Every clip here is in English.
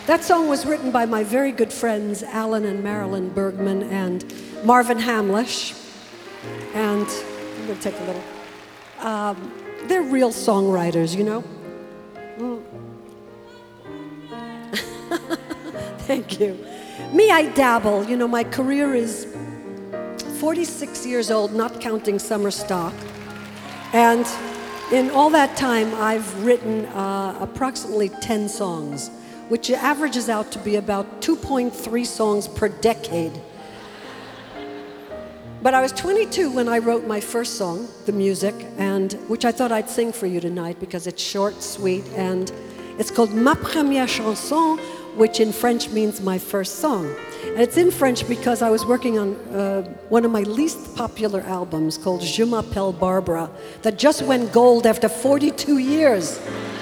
That song was written by my very good friends Alan and Marilyn Bergman and Marvin Hamlish. And I'm going to take a little. They're real songwriters, you know? Thank you. Me, I dabble. You know, my career is 46 years old, not counting summer stock. And in all that time, I've written approximately 10 songs, which averages out to be about 2.3 songs per decade. But I was 22 when I wrote my first song, the music, and which I thought I'd sing for you tonight because it's short, sweet, and it's called Ma Première Chanson, which in French means my first song. And it's in French because I was working on one of my least popular albums called Je m'appelle Barbara, that just went gold after 42 years.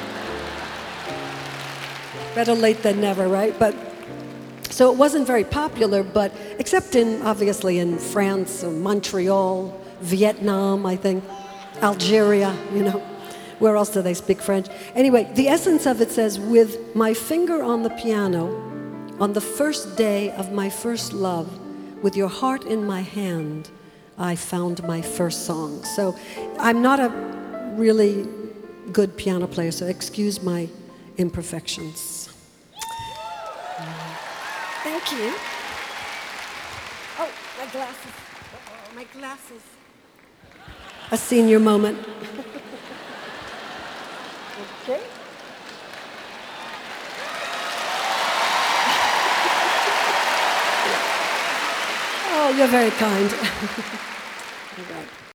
Better late than never, right? But so it wasn't very popular, but except in, obviously, in France, or Montreal, Vietnam, I think, Algeria, you know. Where else do they speak French? Anyway, the essence of it says, with my finger on the piano, on the first day of my first love, with your heart in my hand, I found my first song. So I'm not a really good piano player, so excuse my imperfections. Thank you. Oh, my glasses. Uh-oh, my glasses. A senior moment. Okay. Oh, you're very kind. All right.